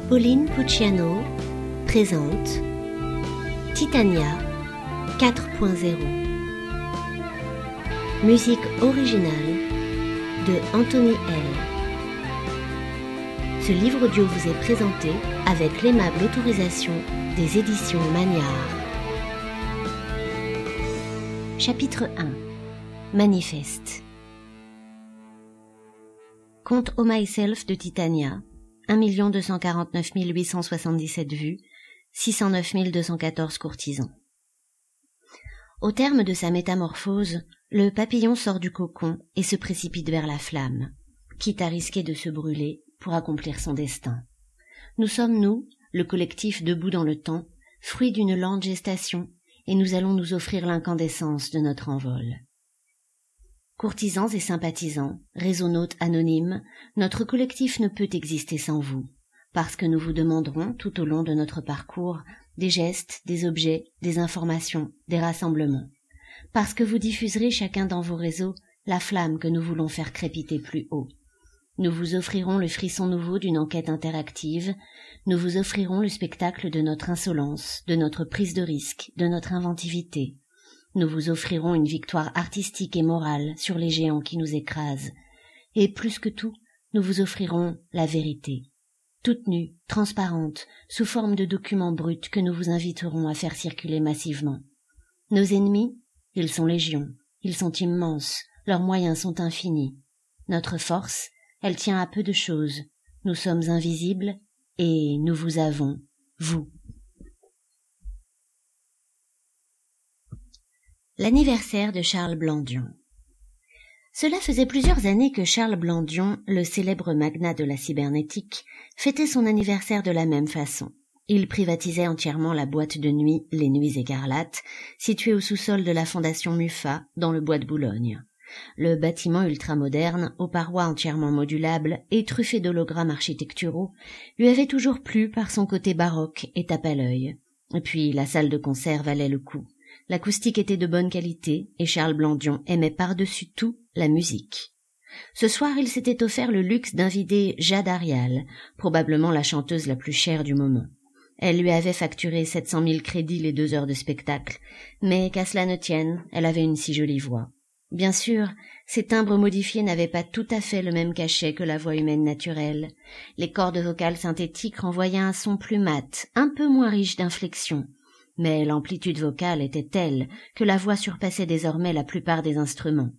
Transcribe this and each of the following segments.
Pauline Pucciano présente Titania 4.0. Musique originale de Anthony L. Ce livre audio vous est présenté avec l'aimable autorisation des éditions Magnard. Chapitre 1. Manifeste. Conte Oh Myself de Titania, 1 249 877 vues, 609 214 courtisans. Au terme de sa métamorphose, le papillon sort du cocon et se précipite vers la flamme, quitte à risquer de se brûler pour accomplir son destin. Nous sommes, nous, le collectif debout dans le temps, fruit d'une lente gestation, et nous allons nous offrir l'incandescence de notre envol. Courtisans et sympathisants, réseaunautes anonymes, notre collectif ne peut exister sans vous, parce que nous vous demanderons tout au long de notre parcours des gestes, des objets, des informations, des rassemblements, parce que vous diffuserez chacun dans vos réseaux la flamme que nous voulons faire crépiter plus haut. Nous vous offrirons le frisson nouveau d'une enquête interactive, nous vous offrirons le spectacle de notre insolence, de notre prise de risque, de notre inventivité. Nous vous offrirons une victoire artistique et morale sur les géants qui nous écrasent. Et plus que tout, nous vous offrirons la vérité, toute nue, transparente, sous forme de documents bruts que nous vous inviterons à faire circuler massivement. Nos ennemis, ils sont légion, ils sont immenses, leurs moyens sont infinis. Notre force, elle tient à peu de choses. Nous sommes invisibles et nous vous avons, vous. L'anniversaire de Charles Blandion. Cela faisait plusieurs années que Charles Blandion, le célèbre magnat de la cybernétique, fêtait son anniversaire de la même façon. Il privatisait entièrement la boîte de nuit Les Nuits Écarlates, située au sous-sol de la fondation Mufa, dans le bois de Boulogne. Le bâtiment ultramoderne, aux parois entièrement modulables et truffé d'hologrammes architecturaux, lui avait toujours plu par son côté baroque et tape à l'œil. Et puis la salle de concert valait le coup. L'acoustique était de bonne qualité et Charles Blandion aimait par-dessus tout la musique. Ce soir, il s'était offert le luxe d'inviter Jade Arial, probablement la chanteuse la plus chère du moment. Elle lui avait facturé 700 000 crédits les 2 heures de spectacle, mais qu'à cela ne tienne, elle avait une si jolie voix. Bien sûr, ces timbres modifiés n'avaient pas tout à fait le même cachet que la voix humaine naturelle. Les cordes vocales synthétiques renvoyaient un son plus mat, un peu moins riche d'inflexion. Mais l'amplitude vocale était telle que la voix surpassait désormais la plupart des instruments.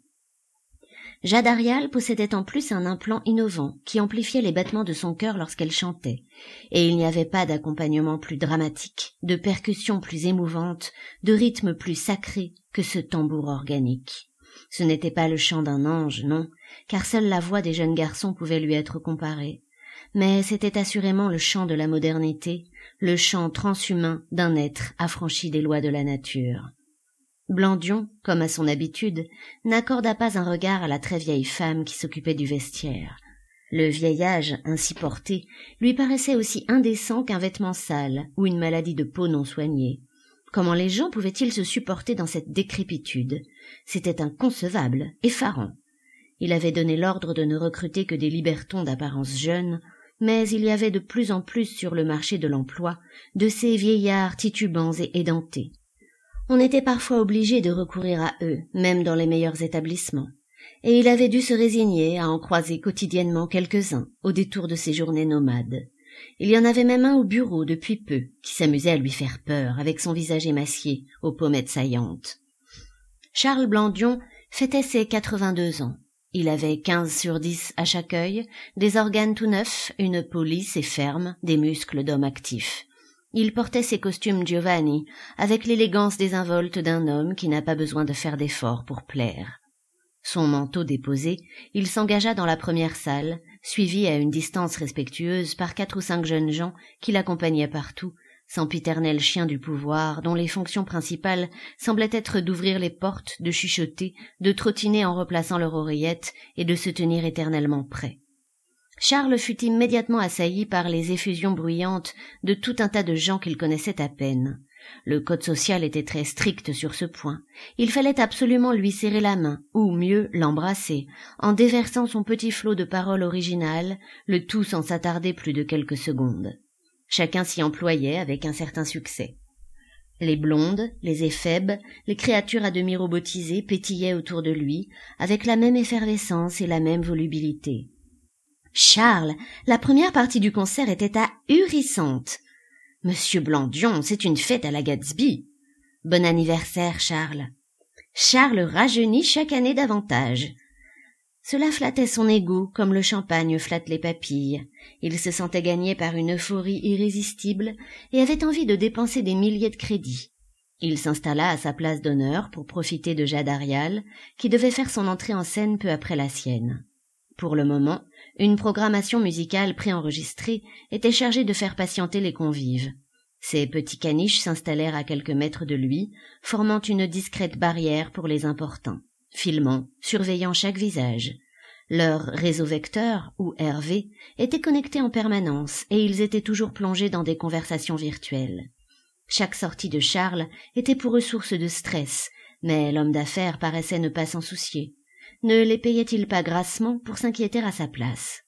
Jade Arial possédait en plus un implant innovant qui amplifiait les battements de son cœur lorsqu'elle chantait, et il n'y avait pas d'accompagnement plus dramatique, de percussion plus émouvante, de rythme plus sacré que ce tambour organique. Ce n'était pas le chant d'un ange, non, car seule la voix des jeunes garçons pouvait lui être comparée, mais c'était assurément le chant de la modernité, le chant transhumain d'un être affranchi des lois de la nature. Blandion, comme à son habitude, n'accorda pas un regard à la très vieille femme qui s'occupait du vestiaire. Le vieillage, ainsi porté, lui paraissait aussi indécent qu'un vêtement sale ou une maladie de peau non soignée. Comment les gens pouvaient-ils se supporter dans cette décrépitude? C'était inconcevable, effarant. Il avait donné l'ordre de ne recruter que des libertons d'apparence jeune, mais il y avait de plus en plus sur le marché de l'emploi de ces vieillards titubants et édentés. On était parfois obligé de recourir à eux, même dans les meilleurs établissements, et il avait dû se résigner à en croiser quotidiennement quelques-uns au détour de ses journées nomades. Il y en avait même un au bureau depuis peu, qui s'amusait à lui faire peur avec son visage émacié aux pommettes saillantes. Charles Blandion fêtait ses 82 ans. Il avait 15 sur 10 à chaque œil, des organes tout neufs, une peau lisse et ferme, des muscles d'homme actif. Il portait ses costumes Giovanni, avec l'élégance désinvolte d'un homme qui n'a pas besoin de faire d'efforts pour plaire. Son manteau déposé, il s'engagea dans la première salle, suivi à une distance respectueuse par 4 ou 5 jeunes gens qui l'accompagnaient partout, sempiternel chien du pouvoir dont les fonctions principales semblaient être d'ouvrir les portes, de chuchoter, de trottiner en replaçant leur oreillette et de se tenir éternellement prêt. Charles fut immédiatement assailli par les effusions bruyantes de tout un tas de gens qu'il connaissait à peine. Le code social était très strict sur ce point. Il fallait absolument lui serrer la main, ou mieux l'embrasser, en déversant son petit flot de paroles originales, le tout sans s'attarder plus de quelques secondes. Chacun s'y employait avec un certain succès. Les blondes, les éphèbes, les créatures à demi robotisées pétillaient autour de lui, avec la même effervescence et la même volubilité. « Charles, la première partie du concert était ahurissante. Monsieur Blandion, c'est une fête à la Gatsby. Bon anniversaire, Charles. Charles rajeunit chaque année davantage. » Cela flattait son ego comme le champagne flatte les papilles. Il se sentait gagné par une euphorie irrésistible et avait envie de dépenser des milliers de crédits. Il s'installa à sa place d'honneur pour profiter de Jade Arial, qui devait faire son entrée en scène peu après la sienne. Pour le moment, une programmation musicale préenregistrée était chargée de faire patienter les convives. Ces petits caniches s'installèrent à quelques mètres de lui, formant une discrète barrière pour les importants, filmant, surveillant chaque visage. Leur réseau vecteur, ou RV, était connecté en permanence et ils étaient toujours plongés dans des conversations virtuelles. Chaque sortie de Charles était pour eux source de stress, mais l'homme d'affaires paraissait ne pas s'en soucier. Ne les payait-il pas grassement pour s'inquiéter à sa place?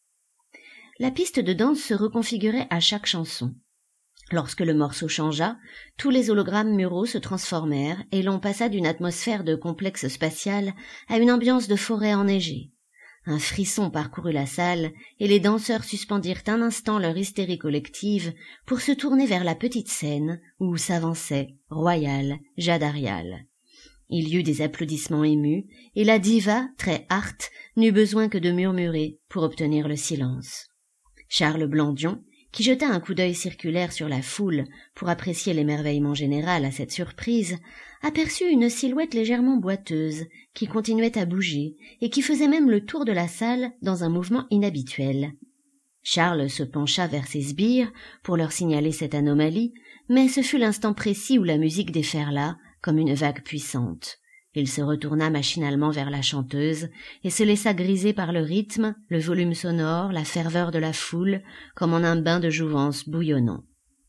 La piste de danse se reconfigurait à chaque chanson. Lorsque le morceau changea, tous les hologrammes muraux se transformèrent et l'on passa d'une atmosphère de complexe spatial à une ambiance de forêt enneigée. Un frisson parcourut la salle et les danseurs suspendirent un instant leur hystérie collective pour se tourner vers la petite scène où s'avançait, royale, Jade Arial. Il y eut des applaudissements émus et la diva, très harte, n'eut besoin que de murmurer pour obtenir le silence. Charles Blandion, qui jeta un coup d'œil circulaire sur la foule pour apprécier l'émerveillement général à cette surprise, aperçut une silhouette légèrement boiteuse qui continuait à bouger et qui faisait même le tour de la salle dans un mouvement inhabituel. Charles se pencha vers ses sbires pour leur signaler cette anomalie, mais ce fut l'instant précis où la musique déferla comme une vague puissante. Il se retourna machinalement vers la chanteuse et se laissa griser par le rythme, le volume sonore, la ferveur de la foule, comme en un bain de jouvence bouillonnant.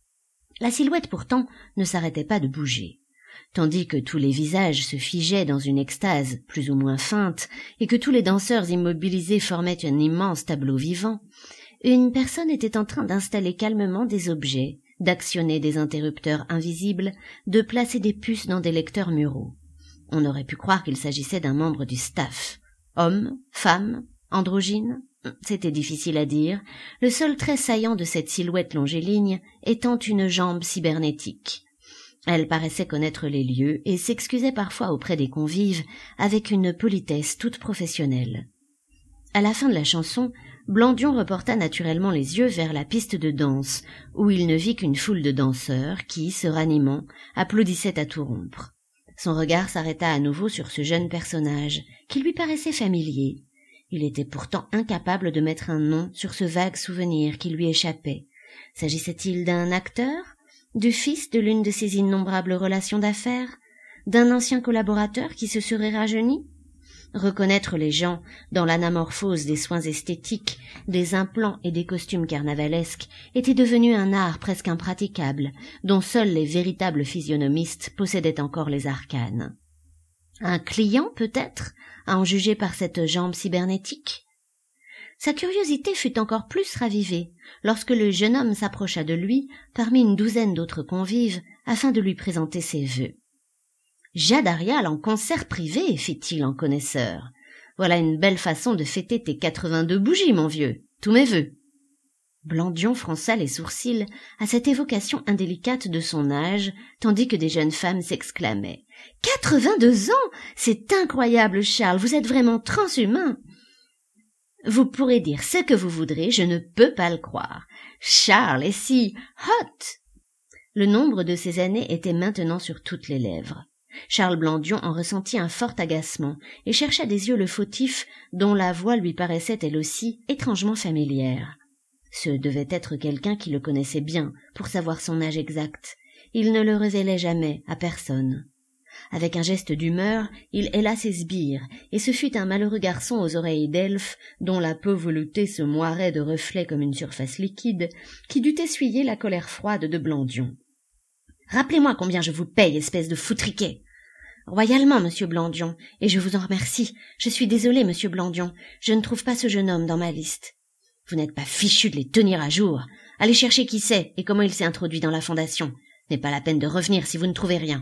La silhouette pourtant ne s'arrêtait pas de bouger. Tandis que tous les visages se figeaient dans une extase plus ou moins feinte et que tous les danseurs immobilisés formaient un immense tableau vivant, une personne était en train d'installer calmement des objets, d'actionner des interrupteurs invisibles, de placer des puces dans des lecteurs muraux. On aurait pu croire qu'il s'agissait d'un membre du staff. Homme, femme, androgyne, c'était difficile à dire, le seul trait saillant de cette silhouette longiligne étant une jambe cybernétique. Elle paraissait connaître les lieux et s'excusait parfois auprès des convives avec une politesse toute professionnelle. À la fin de la chanson, Blandion reporta naturellement les yeux vers la piste de danse, où il ne vit qu'une foule de danseurs qui, se ranimant, applaudissaient à tout rompre. Son regard s'arrêta à nouveau sur ce jeune personnage, qui lui paraissait familier. Il était pourtant incapable de mettre un nom sur ce vague souvenir qui lui échappait. S'agissait-il d'un acteur, du fils de l'une de ses innombrables relations d'affaires, d'un ancien collaborateur qui se serait rajeuni? Reconnaître les gens dans l'anamorphose des soins esthétiques, des implants et des costumes carnavalesques était devenu un art presque impraticable, dont seuls les véritables physionomistes possédaient encore les arcanes. Un client, peut-être, à en juger par cette jambe cybernétique? Sa curiosité fut encore plus ravivée lorsque le jeune homme s'approcha de lui parmi une douzaine d'autres convives afin de lui présenter ses vœux. « Jade Arial en concert privé, fit-il en connaisseur. Voilà une belle façon de fêter tes 82 bougies, mon vieux. Tous mes vœux. » Blandion fronça les sourcils à cette évocation indélicate de son âge, tandis que des jeunes femmes s'exclamaient. « 82 ans! C'est incroyable, Charles, vous êtes vraiment transhumain! » Vous pourrez dire ce que vous voudrez, je ne peux pas le croire. Charles est si hot! Le nombre de ces années était maintenant sur toutes les lèvres. Charles Blandion en ressentit un fort agacement et chercha des yeux le fautif dont la voix lui paraissait elle aussi étrangement familière. Ce devait être quelqu'un qui le connaissait bien pour savoir son âge exact. Il ne le révélait jamais à personne. Avec un geste d'humeur, il héla ses sbires, et ce fut un malheureux garçon aux oreilles d'elfe, dont la peau veloutée se moirait de reflets comme une surface liquide, qui dut essuyer la colère froide de Blandion. « Rappelez-moi combien je vous paye, espèce de foutriquet !»« Royalement, monsieur Blandion, et je vous en remercie. Je suis désolée, monsieur Blandion, je ne trouve pas ce jeune homme dans ma liste. » « Vous n'êtes pas fichu de les tenir à jour. Allez chercher qui c'est et comment il s'est introduit dans la fondation. N'est pas la peine de revenir si vous ne trouvez rien. »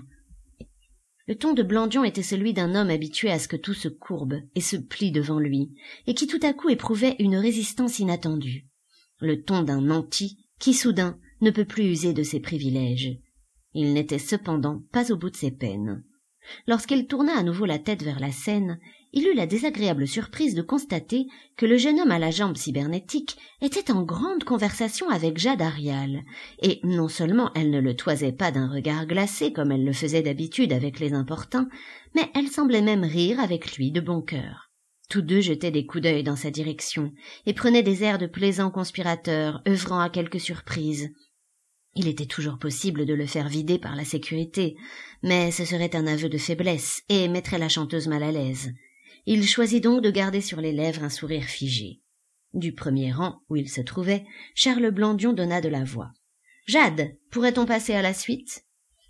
Le ton de Blandion était celui d'un homme habitué à ce que tout se courbe et se plie devant lui, et qui tout à coup éprouvait une résistance inattendue. Le ton d'un nanti qui, soudain, ne peut plus user de ses privilèges. Il n'était cependant pas au bout de ses peines. Lorsqu'il tourna à nouveau la tête vers la scène, il eut la désagréable surprise de constater que le jeune homme à la jambe cybernétique était en grande conversation avec Jade Arial, et non seulement elle ne le toisait pas d'un regard glacé comme elle le faisait d'habitude avec les importuns, mais elle semblait même rire avec lui de bon cœur. Tous deux jetaient des coups d'œil dans sa direction, et prenaient des airs de plaisants conspirateurs, œuvrant à quelque surprise. Il était toujours possible de le faire vider par la sécurité, mais ce serait un aveu de faiblesse et mettrait la chanteuse mal à l'aise. Il choisit donc de garder sur les lèvres un sourire figé. Du premier rang où il se trouvait, Charles Blandion donna de la voix. « Jade, pourrait-on passer à la suite ?»«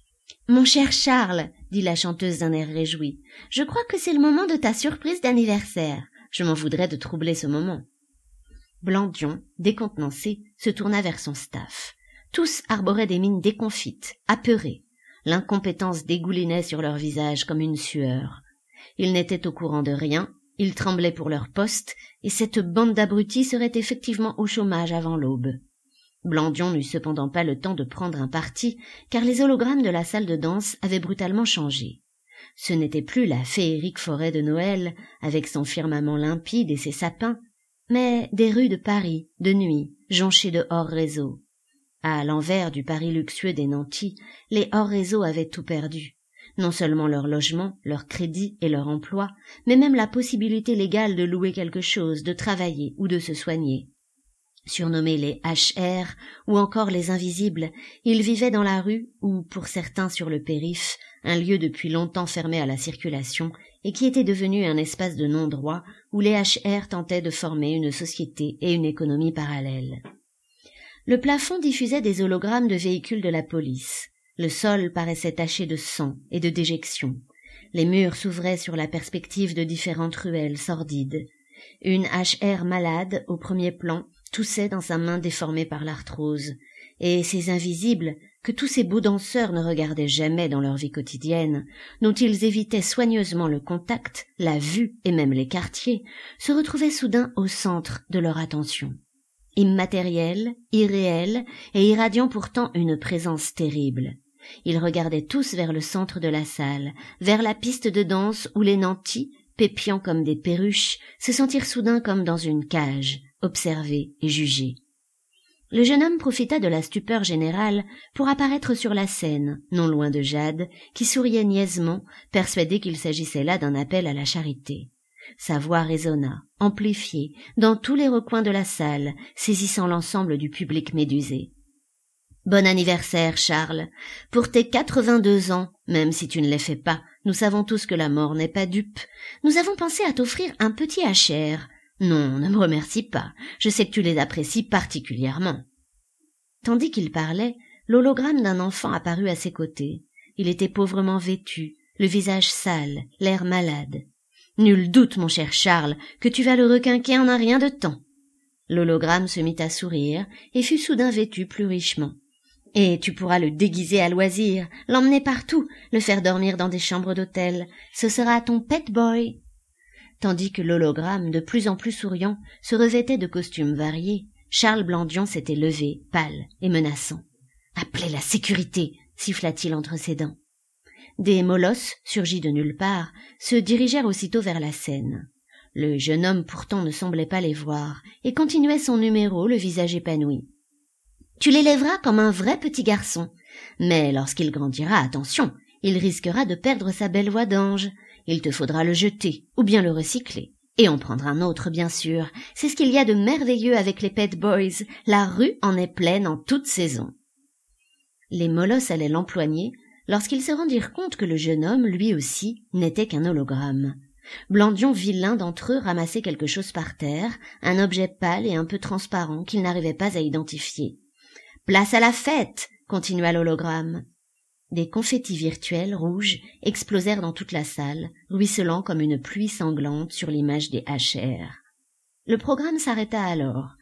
Mon cher Charles, » dit la chanteuse d'un air réjoui, « je crois que c'est le moment de ta surprise d'anniversaire. Je m'en voudrais de troubler ce moment. » Blandion, décontenancé, se tourna vers son staff. Tous arboraient des mines déconfites, apeurées. L'incompétence dégoulinait sur leurs visages comme une sueur. Ils n'étaient au courant de rien, ils tremblaient pour leur poste, et cette bande d'abrutis serait effectivement au chômage avant l'aube. Blandion n'eut cependant pas le temps de prendre un parti, car les hologrammes de la salle de danse avaient brutalement changé. Ce n'était plus la féerique forêt de Noël, avec son firmament limpide et ses sapins, mais des rues de Paris, de nuit, jonchées de hors-réseau. À l'envers du Paris luxueux des nantis, les hors-réseaux avaient tout perdu. Non seulement leur logement, leur crédit et leur emploi, mais même la possibilité légale de louer quelque chose, de travailler ou de se soigner. Surnommés les HR ou encore les invisibles, ils vivaient dans la rue ou, pour certains sur le périph', un lieu depuis longtemps fermé à la circulation et qui était devenu un espace de non-droit où les HR tentaient de former une société et une économie parallèles. Le plafond diffusait des hologrammes de véhicules de la police. Le sol paraissait taché de sang et de déjections. Les murs s'ouvraient sur la perspective de différentes ruelles sordides. Une HR malade, au premier plan, toussait dans sa main déformée par l'arthrose. Et ces invisibles, que tous ces beaux danseurs ne regardaient jamais dans leur vie quotidienne, dont ils évitaient soigneusement le contact, la vue et même les quartiers, se retrouvaient soudain au centre de leur attention. Immatériels, irréels et irradiant pourtant une présence terrible. Ils regardaient tous vers le centre de la salle, vers la piste de danse où les nantis, pépiant comme des perruches, se sentirent soudain comme dans une cage, observés et jugés. Le jeune homme profita de la stupeur générale pour apparaître sur la scène, non loin de Jade, qui souriait niaisement, persuadée qu'il s'agissait là d'un appel à la charité. Sa voix résonna, amplifiée, dans tous les recoins de la salle, saisissant l'ensemble du public médusé. « Bon anniversaire, Charles. Pour tes 82 ans, même si tu ne les fais pas, nous savons tous que la mort n'est pas dupe. Nous avons pensé à t'offrir un petit HR. Non, ne me remercie pas. Je sais que tu les apprécies particulièrement. » Tandis qu'il parlait, l'hologramme d'un enfant apparut à ses côtés. Il était pauvrement vêtu, le visage sale, l'air malade. Nul doute, mon cher Charles, que tu vas le requinquer en un rien de temps. L'hologramme se mit à sourire et fut soudain vêtu plus richement. Et tu pourras le déguiser à loisir, l'emmener partout, le faire dormir dans des chambres d'hôtel. Ce sera ton pet boy. Tandis que l'hologramme, de plus en plus souriant, se revêtait de costumes variés, Charles Blandion s'était levé, pâle et menaçant. « Appelez la sécurité !» siffla-t-il entre ses dents. Des molosses, surgis de nulle part, se dirigèrent aussitôt vers la scène. Le jeune homme pourtant ne semblait pas les voir, et continuait son numéro, le visage épanoui. « Tu l'élèveras comme un vrai petit garçon, mais lorsqu'il grandira, attention, il risquera de perdre sa belle voix d'ange. Il te faudra le jeter, ou bien le recycler. Et en prendre un autre, bien sûr. C'est ce qu'il y a de merveilleux avec les pet boys. La rue en est pleine en toute saison. » Les molosses allaient l'empoigner, lorsqu'ils se rendirent compte que le jeune homme, lui aussi, n'était qu'un hologramme. Blandion vit l'un d'entre eux ramasser quelque chose par terre, un objet pâle et un peu transparent qu'il n'arrivait pas à identifier. « Place à la fête !» continua l'hologramme. Des confettis virtuels rouges explosèrent dans toute la salle, ruisselant comme une pluie sanglante sur l'image des HR. Le programme s'arrêta alors.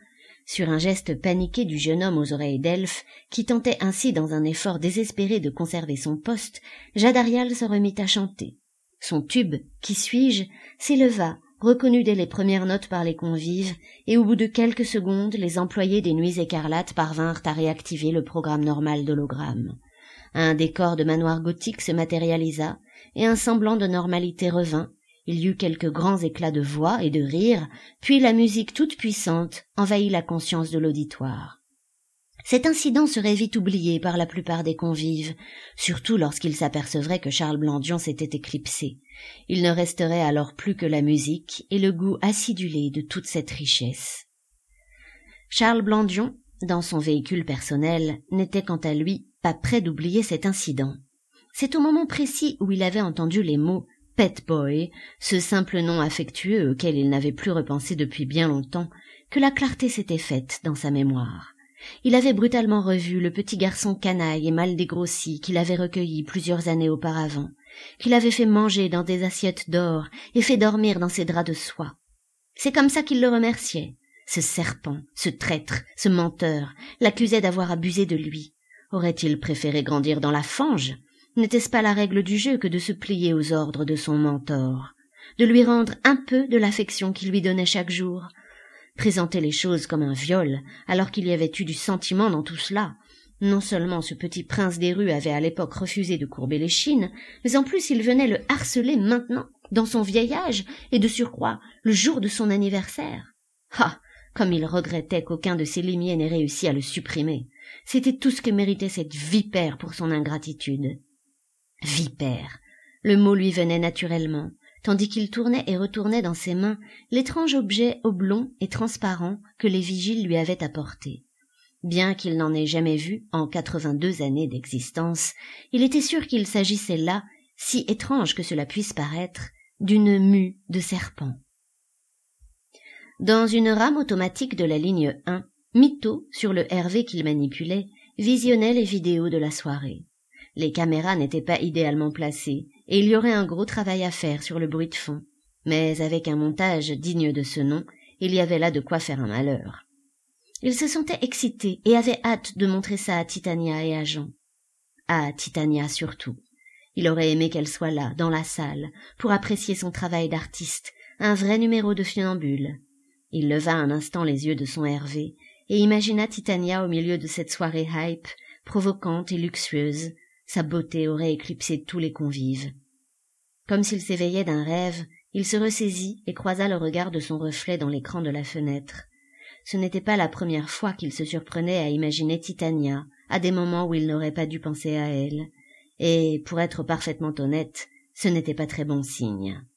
Sur un geste paniqué du jeune homme aux oreilles d'elfe, qui tentait ainsi dans un effort désespéré de conserver son poste, Jadarial se remit à chanter. Son tube, Qui suis-je, s'éleva, reconnu dès les premières notes par les convives, et au bout de quelques secondes, les employés des Nuits écarlates parvinrent à réactiver le programme normal d'hologramme. Un décor de manoir gothique se matérialisa, et un semblant de normalité revint. Il y eut quelques grands éclats de voix et de rire, puis la musique toute puissante envahit la conscience de l'auditoire. Cet incident serait vite oublié par la plupart des convives, surtout lorsqu'ils s'apercevraient que Charles Blandion s'était éclipsé. Il ne resterait alors plus que la musique et le goût acidulé de toute cette richesse. Charles Blandion, dans son véhicule personnel, n'était quant à lui pas près d'oublier cet incident. C'est au moment précis où il avait entendu les mots « Pet Boy », ce simple nom affectueux auquel il n'avait plus repensé depuis bien longtemps, que la clarté s'était faite dans sa mémoire. Il avait brutalement revu le petit garçon canaille et mal dégrossi qu'il avait recueilli plusieurs années auparavant, qu'il avait fait manger dans des assiettes d'or et fait dormir dans ses draps de soie. C'est comme ça qu'il le remerciait. Ce serpent, ce traître, ce menteur, l'accusait d'avoir abusé de lui. Aurait-il préféré grandir dans la fange ? N'était-ce pas la règle du jeu que de se plier aux ordres de son mentor, de lui rendre un peu de l'affection qu'il lui donnait chaque jour? Présenter les choses comme un viol, alors qu'il y avait eu du sentiment dans tout cela. Non seulement ce petit prince des rues avait à l'époque refusé de courber l'échine, mais en plus il venait le harceler maintenant, dans son vieil âge, et de surcroît, le jour de son anniversaire. Ah! Comme il regrettait qu'aucun de ses limiers n'ait réussi à le supprimer. C'était tout ce que méritait cette vipère pour son ingratitude. Vipère. Le mot lui venait naturellement, tandis qu'il tournait et retournait dans ses mains l'étrange objet oblong et transparent que les vigiles lui avaient apporté. Bien qu'il n'en ait jamais vu en 82 années d'existence, il était sûr qu'il s'agissait là, si étrange que cela puisse paraître, d'une mue de serpent. Dans une rame automatique de la ligne 1, Mito, sur le RV qu'il manipulait, visionnait les vidéos de la soirée. Les caméras n'étaient pas idéalement placées, et il y aurait un gros travail à faire sur le bruit de fond. Mais avec un montage digne de ce nom, il y avait là de quoi faire un malheur. Il se sentait excité et avait hâte de montrer ça à Titania et à Jean. À Titania surtout. Il aurait aimé qu'elle soit là, dans la salle, pour apprécier son travail d'artiste, un vrai numéro de funambule. Il leva un instant les yeux de son Hervé et imagina Titania au milieu de cette soirée hype, provocante et luxueuse. Sa beauté aurait éclipsé tous les convives. Comme s'il s'éveillait d'un rêve, il se ressaisit et croisa le regard de son reflet dans l'écran de la fenêtre. Ce n'était pas la première fois qu'il se surprenait à imaginer Titania, à des moments où il n'aurait pas dû penser à elle. Et, pour être parfaitement honnête, ce n'était pas très bon signe.